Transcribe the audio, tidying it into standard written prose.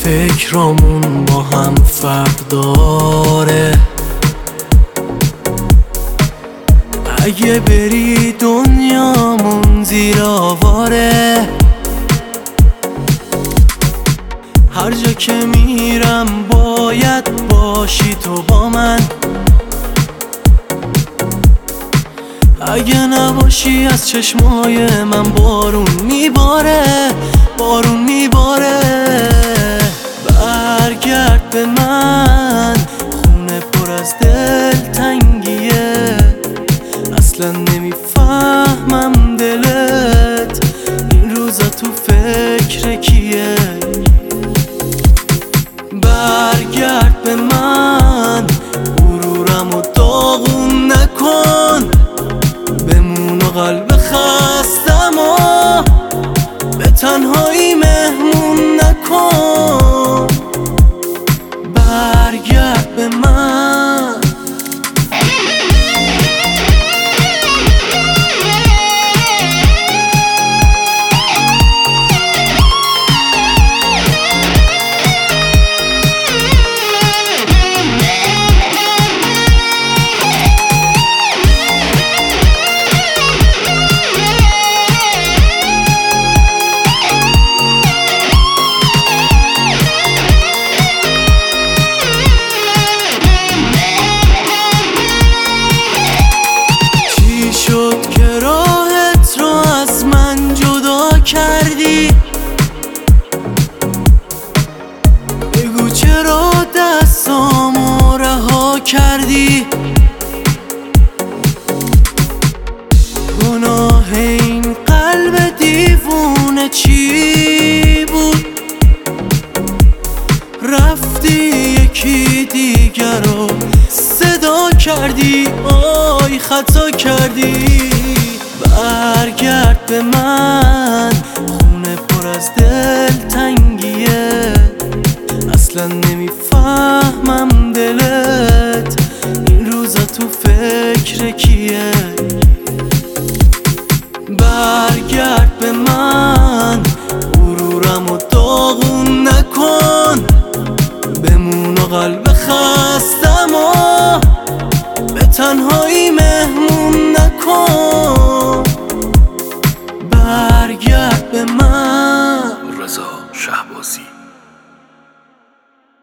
فکرامون با هم فرق داره. اگه بری دنیامون زیر آواره. هر جا که میرم باید باشی تو با من. اگه نباشی از چشمای من بارون میباره، بارون میباره. برگرد به من، خونه پر از دلتنگیه. اصلا نمیفهمم دلت این روزا تو فکر کیه. برگرد به من، غرورمو داغون نکن. بمون و قلب خستمو به تنهایی مهمون نکن. برگرد به من. کردی بگو چرا دستامو رها کردی. گناه این قلب دیوونه چی؟